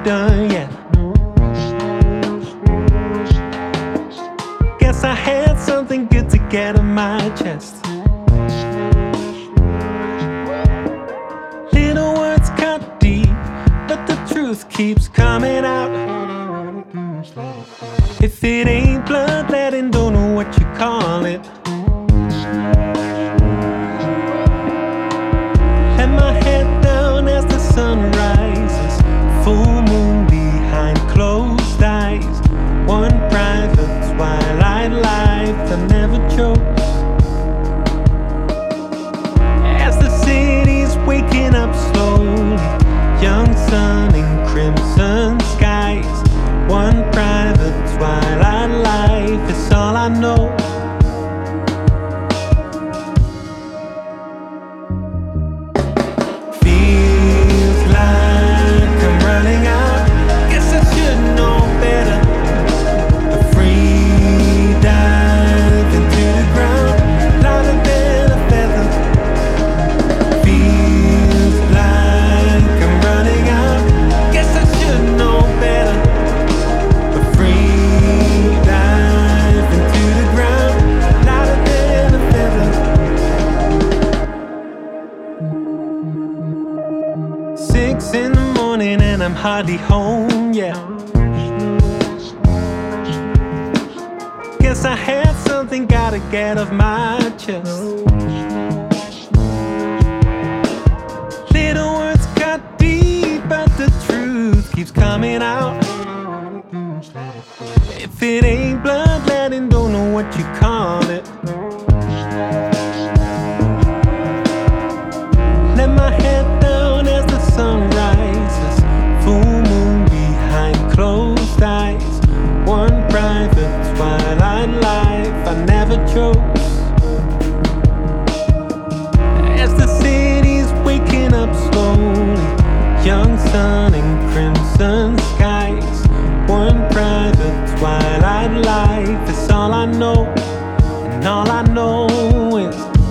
done yet. Guess I had something good to get on my chest. Little words cut deep, but the truth keeps coming out. If it ain't bloodletting, don't know what you call it. Let my head down as the sun rises. Full moon behind closed eyes. One private twilight life I never chose. As the city's waking up slowly, young sun in crimson skies. One private twilight life is all I know. Feels like I'm running out. Guess I should know better. A free dive into the ground, lighter than a feather. Feels like I'm running out. Guess I should know better. A free dive into the ground, lighter than a feather. 6 in the morning and I'm hardly home yet. Guess I had something gotta get off my chest. Little words cut deep, but the truth keeps coming out. If it ain't bloodletting, don't know what you call it. Let my head down as the sun rises. Full moon behind closed eyes. One private twilight life I never chose. As the city's waking up slowly, young sun in crimson skies. One private twilight life is all I know, and all I know is